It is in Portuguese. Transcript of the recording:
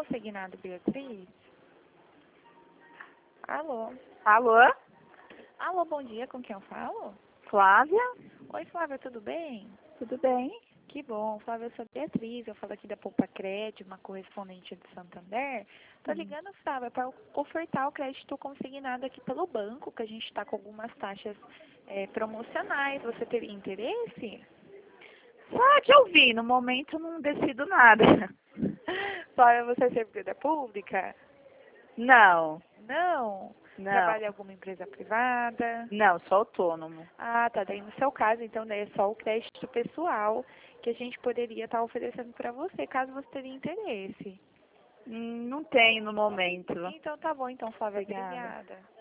consignado, Beatriz? Alô? Alô? Alô, bom dia, com quem eu falo? Flávia? Oi, Flávia, tudo bem? Tudo bem? Que bom, Flávia, eu sou Beatriz, eu falo aqui da Poupa Crédito, uma correspondente de Santander. Tô ligando, Flávia, para ofertar o crédito consignado aqui pelo banco, que a gente está com algumas taxas promocionais. Você teria interesse? Só de ouvir, no momento não decido nada. Flávia, você é servidora pública? Não, Não. não, Trabalha em alguma empresa privada? não, sou autônomo. Ah, tá. Daí no seu caso, então, daí é só o crédito pessoal que a gente poderia estar oferecendo para você, caso você teria interesse. Não tenho no momento. Então tá bom, então, Flávia. Obrigada. Obrigada.